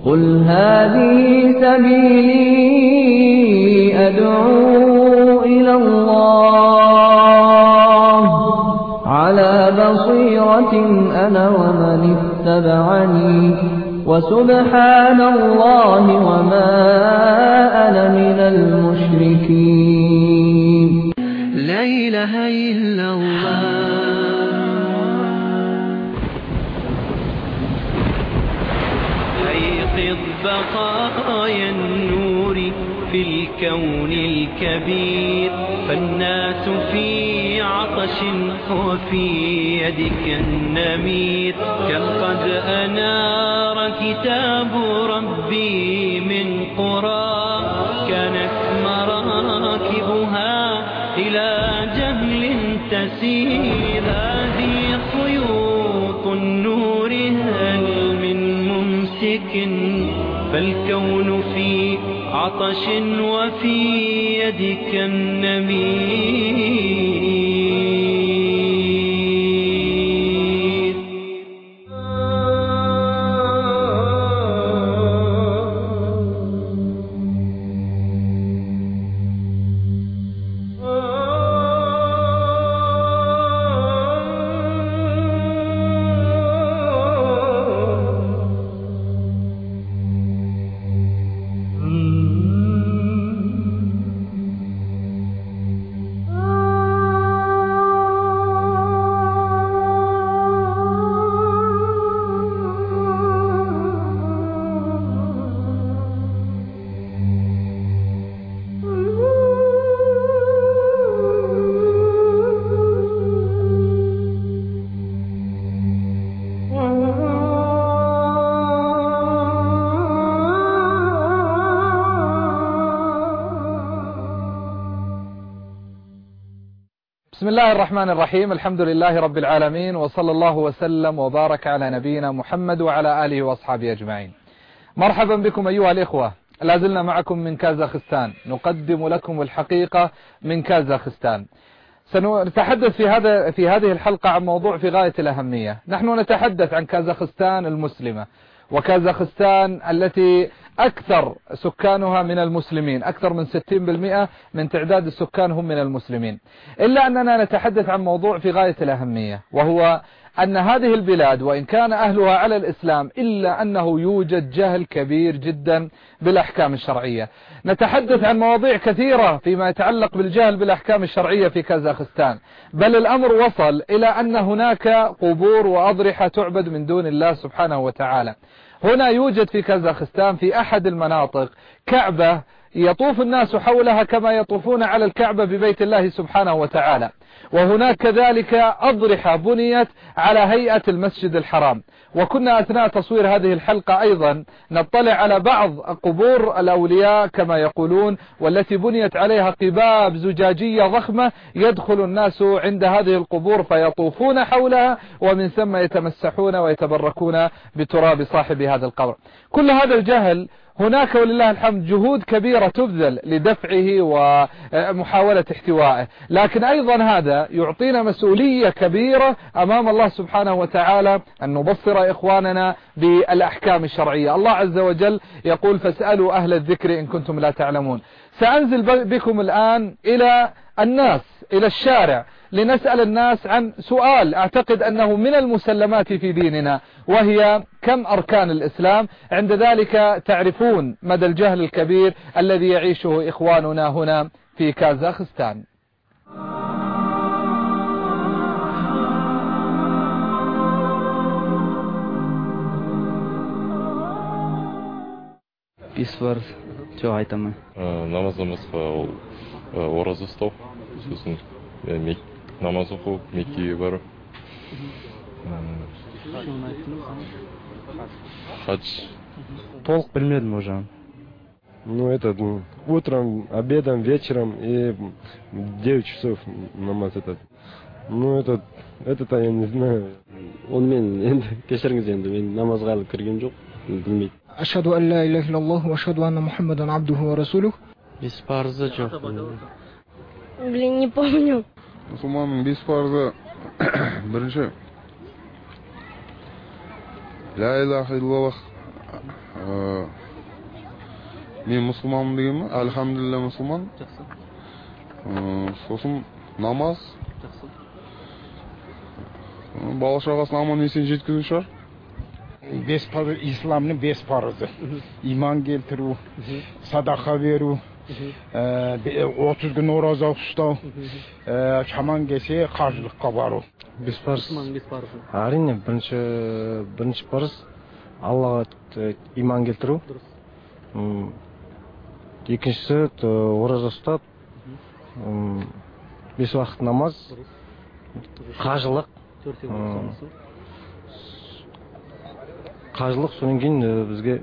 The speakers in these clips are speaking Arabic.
قل هذه سبيلي أدعو إلى الله على بصيرة أنا ومن اتبعني وسبحان الله وما أنا من المشركين. لا إله إلا الله. أيقظ بقايا النور في الكون الكبير، فالناس في عطش وفي يدك النمير. كم قد أنار كتاب ربي من قرى كانت مراكبها إلى جهل تسير. هذه خيوط النور هل من ممسك، فالكون في عطش وفي يدك النمير. بسم الله الرحمن الرحيم. الحمد لله رب العالمين، وصلى الله وسلم وبارك على نبينا محمد وعلى آله وأصحابه أجمعين. مرحبا بكم أيها الإخوة، لازلنا معكم من كازاخستان، نقدم لكم الحقيقة من كازاخستان. سنتحدث في هذه الحلقة عن موضوع في غاية الأهمية. نحن نتحدث عن كازاخستان المسلمة، وكازاخستان التي أكثر سكانها من المسلمين، أكثر من 60% من تعداد السكان هم من المسلمين. إلا أننا نتحدث عن موضوع في غاية الأهمية، وهو أن هذه البلاد وإن كان أهلها على الإسلام إلا أنه يوجد جهل كبير جدا بالأحكام الشرعية. نتحدث عن مواضيع كثيرة فيما يتعلق بالجهل بالأحكام الشرعية في كازاخستان، بل الأمر وصل إلى أن هناك قبور وأضرحة تعبد من دون الله سبحانه وتعالى. هنا يوجد في كازاخستان في أحد المناطق كعبة يطوف الناس حولها كما يطوفون على الكعبة ببيت الله سبحانه وتعالى، وهناك كذلك أضرحة بنيت على هيئة المسجد الحرام. وكنا أثناء تصوير هذه الحلقة أيضا نطلع على بعض قبور الأولياء كما يقولون، والتي بنيت عليها قباب زجاجية ضخمة يدخل الناس عند هذه القبور فيطوفون حولها، ومن ثم يتمسحون ويتبركون بتراب صاحب هذا القبر. كل هذا الجهل هناك ولله الحمد جهود كبيرة تبذل لدفعه ومحاولة احتوائه، لكن أيضا هذا يعطينا مسؤولية كبيرة أمام الله سبحانه وتعالى أن نبصر إخواننا بالأحكام الشرعية. الله عز وجل يقول: فاسألوا أهل الذكر إن كنتم لا تعلمون. سأنزل بكم الآن إلى الناس، إلى الشارع، لنسأل الناس عن سؤال أعتقد أنه من المسلمات في ديننا، وهي: كم أركان الإسلام؟ عند ذلك تعرفون مدى الجهل الكبير الذي يعيشه إخواننا هنا في كازاخستان. Бисвар что айтамын? Намазымызға ораза ұстау, сосын намаз оқу, меккеге бару. Хадж. Толық білмедім уже. Утром, обедом, вечером и 9 часов намаз этот. Это я не знаю. Он мен кешіріңіз енді, мен намазға алып кірген жоқ, білмейді. أشهد أن لا إله إلا الله وأشهد أن محمدا عبده ورسوله. Без парзы жоқ. Блин, не помню. Мұсылманның 5 парызы: бірінші, ла илаха иллаллах Men musulmonman deganman, alhamdulillah musulmon. So'sin namoz. Bola chaqasini omon esin yetkazishar. 5 farz islomning 5 farzi. Iymon keltiruv, sadaqa beruv, 30 kun ro'za tutib, chamon kelsa qarshilikqa boruv. 5 farz. Әрине, birinchi farz Allohga iymon keltiruv. Ikkinchisi ro'za tutib, 5 vaqt namoz, qajliq so'ng keyin bizga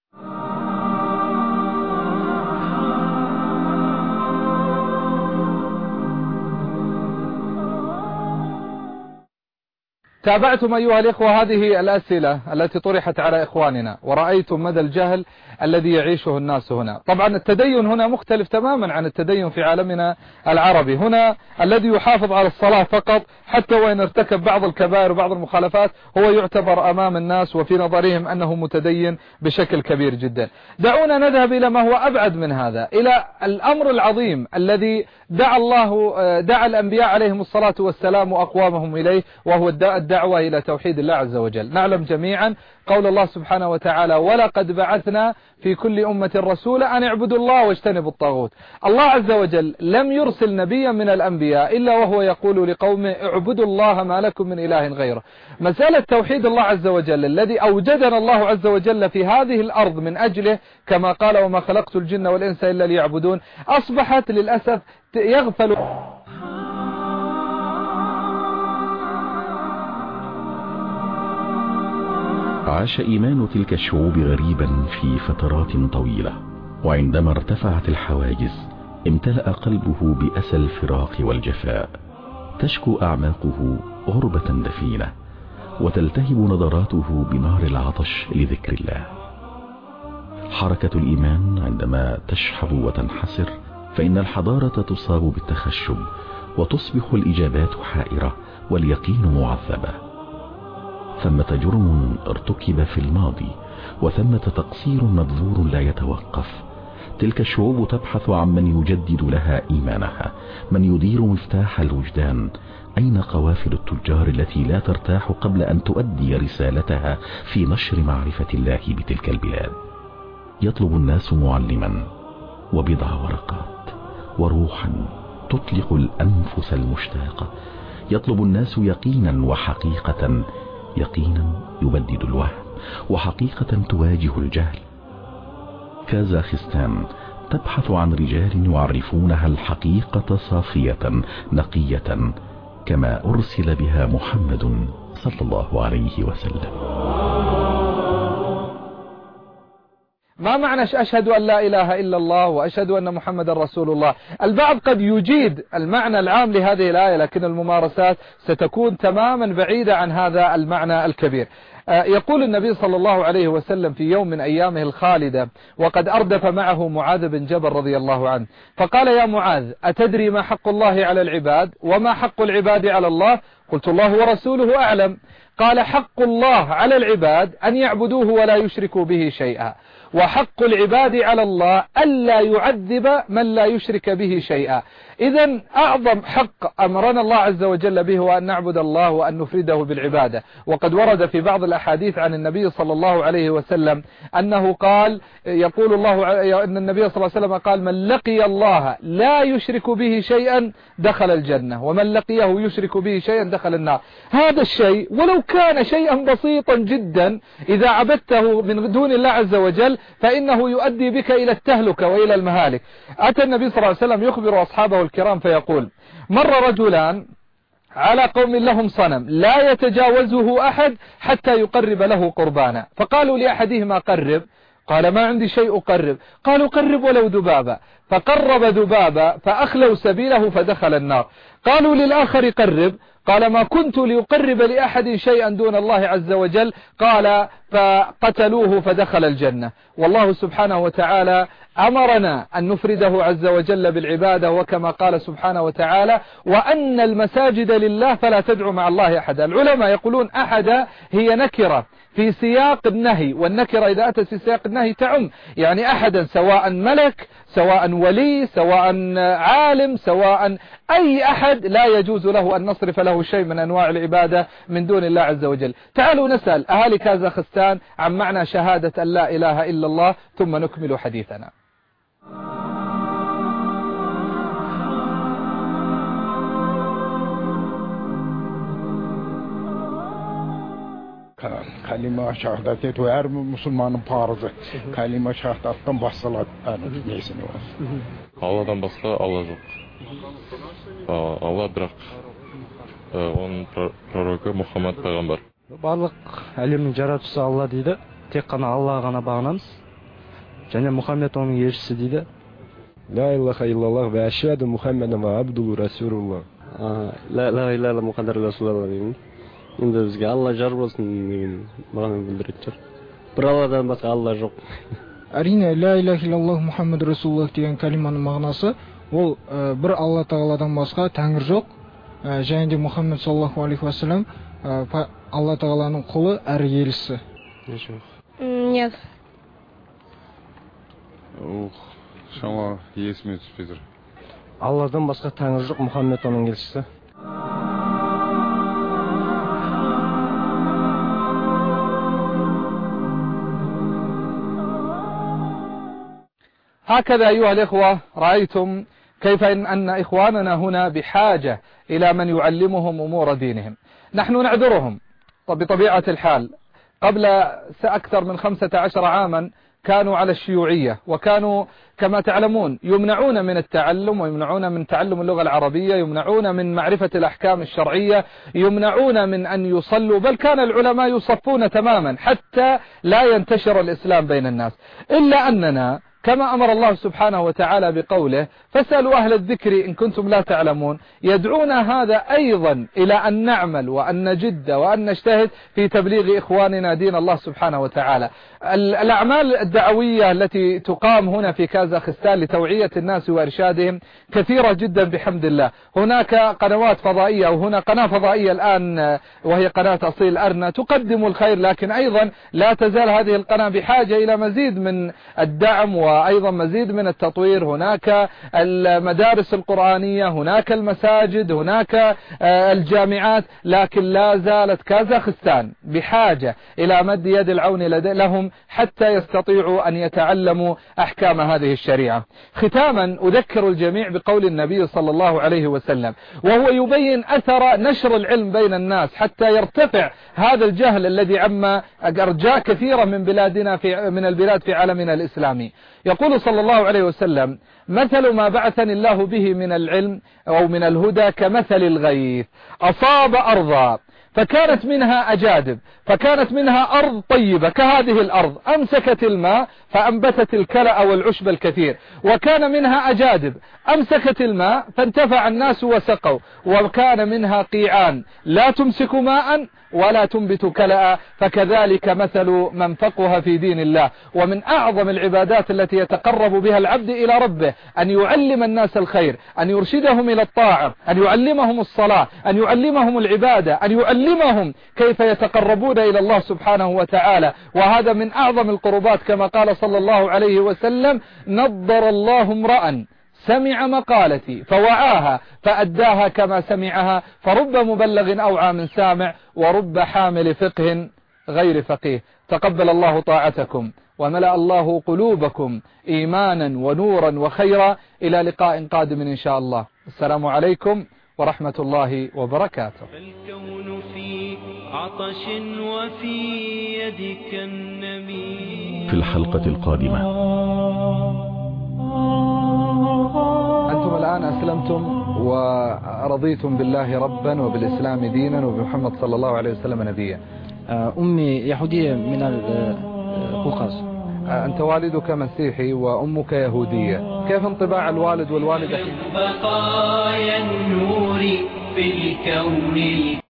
تابعتم أيها الإخوة هذه الأسئلة التي طرحت على إخواننا ورأيتم مدى الجهل الذي يعيشه الناس هنا. طبعا التدين هنا مختلف تماما عن التدين في عالمنا العربي. هنا الذي يحافظ على الصلاة فقط حتى وإن ارتكب بعض الكبائر وبعض المخالفات هو يعتبر أمام الناس وفي نظرهم أنه متدين بشكل كبير جدا. دعونا نذهب إلى ما هو أبعد من هذا، إلى الأمر العظيم الذي دعا الأنبياء عليهم الصلاة والسلام وأقوامهم إليه، وهو الدعوة إلى توحيد الله عز وجل. نعلم جميعا قول الله سبحانه وتعالى: ولقد بعثنا في كل أمة رسولا أن اعبدوا الله واجتنبوا الطاغوت. الله عز وجل لم يرسل نبيا من الأنبياء إلا وهو يقول لقومه: اعبدوا الله ما لكم من إله غيره. مسألة توحيد الله عز وجل الذي أوجدنا الله عز وجل في هذه الأرض من أجله، كما قال: وما خلقت الجن والإنس إلا ليعبدون، أصبحت للأسف يغفل. عاش إيمان تلك الشعوب غريبا في فترات طويلة، وعندما ارتفعت الحواجز امتلأ قلبه بأسى الفراق والجفاء، تشكو أعماقه غربة دفينة، وتلتهب نظراته بنار العطش لذكر الله. حركة الإيمان عندما تشحب وتنحسر فإن الحضارة تصاب بالتخشب، وتصبح الإجابات حائرة واليقين معذبة. ثمة جرم ارتكب في الماضي، وثمة تقصير مبذور لا يتوقف. تلك الشعوب تبحث عن من يجدد لها إيمانها، من يدير مفتاح الوجدان. أين قوافل التجار التي لا ترتاح قبل أن تؤدي رسالتها في نشر معرفة الله بتلك البلاد؟ يطلب الناس معلما وبضع ورقات وروحا تطلق الأنفس المشتاقة. يطلب الناس يقينا وحقيقة، يقينا يبدد الوهم، وحقيقة تواجه الجهل. كازاخستان تبحث عن رجال يعرفونها الحقيقة صافية نقية، كما أرسل بها محمد صلى الله عليه وسلم. ما معنى أشهد أن لا إله إلا الله وأشهد أن محمد رسول الله؟ البعض قد يجيد المعنى العام لهذه الآية، لكن الممارسات ستكون تماما بعيدة عن هذا المعنى الكبير. يقول النبي صلى الله عليه وسلم في يوم من أيامه الخالدة، وقد أردف معه معاذ بن جبل رضي الله عنه، فقال: يا معاذ، أتدري ما حق الله على العباد وما حق العباد على الله؟ قلت: الله ورسوله أعلم. قال: حق الله على العباد أن يعبدوه ولا يشركوا به شيئا، وحق العباد على الله ألا يعذب من لا يشرك به شيئا. إذن أعظم حق أمرنا الله عز وجل به هو أن نعبد الله وأن نفرده بالعبادة. وقد ورد في بعض الأحاديث عن النبي صلى الله عليه وسلم أنه قال، يقول الله أن النبي صلى الله عليه وسلم قال: من لقي الله لا يشرك به شيئا دخل الجنة، ومن لقيه يشرك به شيئا دخل النار. هذا الشيء ولو كان شيئا بسيطا جدا، إذا عبدته من دون الله عز وجل فإنه يؤدي بك إلى التهلكة وإلى المهالك. أتى النبي صلى الله عليه وسلم يخبر أصحابه الكرام فيقول: مر رجلان على قوم لهم صنم لا يتجاوزه أحد حتى يقرب له قربانا، فقالوا لأحدهما: قرب. قال: ما عندي شيء أقرب. قالوا: قرب ولو ذبابا. فقرب ذبابا فأخلوا سبيله فدخل النار. قالوا للآخر قرب، قال ما كنت ليقرب لأحد شيئا دون الله عز وجل، قال فقتلوه فدخل الجنة. والله سبحانه وتعالى أمرنا أن نفرده عز وجل بالعبادة، وكما قال سبحانه وتعالى وأن المساجد لله فلا تدعوا مع الله أحدا. العلماء يقولون أحدا هي نكرة في سياق النهي، والنكرة إذا أتت في سياق النهي تعم، يعني أحدا سواء ملك سواء ولي سواء عالم سواء أي أحد لا يجوز له أن نصرف له شيء من أنواع العبادة من دون الله عز وجل. تعالوا نسأل أهالي كازاخستان عن معنى شهادة أن لا إله إلا الله ثم نكمل حديثنا. kalima şehadet ve her Müslümanın farzı. Kalima şehadetten bahsalat neyisini var? Allah'dan başka Allah yok. Allah bırak. Onun proroku Muhammed Peygamber. Барлық әлемнің жаратушысы Алла дейді. Тек қана Аллаға ғана бағынамыз. Және Мұхаммед оның елшісі дейді. لا إله إلا الله وأشهد محمدا عبده ورسوله. لا إله إلا الله محمد رسول الله деймін. Енді бізге Алла жар болсын деген маған білдіреді жүр. Бір Алладан басқа Алла жоқ. Әрине, ла илаха иллаллах Мұхаммед Расулуллах деген калиманың мағынасы ол бір Алла Тағаладан басқа тәңір жоқ, және де Мұхаммед саллаллаху алейхи вассалам Алла Тағаланың құлы әрі елшісі. Нет. Шама есіме түспей тұр. Алладан басқа тәңір жоқ, Мұхаммед оның елшісі. هكذا أيها الإخوة رأيتم كيف أن إخواننا هنا بحاجة إلى من يعلمهم أمور دينهم. نحن نعذرهم بطبيعة الحال. قبل أكثر من 15 عاما كانوا على الشيوعية، وكانوا كما تعلمون يمنعون من التعلم، ويمنعون من تعلم اللغة العربية، يمنعون من معرفة الأحكام الشرعية، يمنعون من أن يصلوا، بل كان العلماء يصفون تماما حتى لا ينتشر الإسلام بين الناس. إلا أننا كما أمر الله سبحانه وتعالى بقوله فاسألوا أهل الذكر إن كنتم لا تعلمون، يدعونا هذا أيضا إلى أن نعمل وأن نجد وأن نجتهد في تبليغ إخواننا دين الله سبحانه وتعالى. الأعمال الدعوية التي تقام هنا في كازاخستان لتوعية الناس وإرشادهم كثيرة جدا بحمد الله. هناك قنوات فضائية، وهنا قناة فضائية الآن وهي قناة أصيل أرنا تقدم الخير، لكن أيضا لا تزال هذه القناة بحاجة إلى مزيد من الدعم وأيضا مزيد من التطوير. هناك المدارس القرآنية، هناك المساجد، هناك الجامعات، لكن لا زالت كازاخستان بحاجة إلى مد يد العون لهم حتى يستطيعوا أن يتعلموا أحكام هذه الشريعة. ختاما أذكر الجميع بقول النبي صلى الله عليه وسلم وهو يبين أثر نشر العلم بين الناس حتى يرتفع هذا الجهل الذي عم أرجاء كثيرا من بلادنا من البلاد في عالمنا الإسلامي. يقول صلى الله عليه وسلم مثل ما بعثني الله به من العلم أو من الهدى كمثل الغيث أصاب أرضا فكانت منها أجادب، فكانت منها أرض طيبة كهذه الأرض أمسكت الماء فأنبتت الكلأ والعشب الكثير، وكان منها أجادب أمسكت الماء فانتفع الناس وسقوا، وكان منها قيعان لا تمسك ماء ولا تنبت كلأ، فكذلك مثل من فقه في دين الله. ومن أعظم العبادات التي يتقرب بها العبد إلى ربه أن يعلم الناس الخير، أن يرشدهم إلى الطاعة، أن يعلمهم الصلاة، أن يعلمهم العبادة، أن يعلمهم كيف يتقربون إلى الله سبحانه وتعالى. وهذا من أعظم القربات كما قال صلى الله عليه وسلم نضر الله امرأ سمع مقالتي فوعاها فأداها كما سمعها، فرب مبلغ أوعى من سامع ورب حامل فقه غير فقيه. تقبل الله طاعتكم وملأ الله قلوبكم إيمانا ونورا وخيرا. إلى لقاء قادم إن شاء الله. السلام عليكم ورحمة الله وبركاته. فالكون في عطش وفي يدك النبي. في الحلقة القادمة أنتم الآن أسلمتم ورضيتم بالله ربا وبالإسلام دينا وبمحمد صلى الله عليه وسلم نبيا. أمي يهودية من القوقاز. أنت والدك مسيحي وأمك يهودية، كيف انطباع الوالد والوالدة؟ بقايا النور في الكون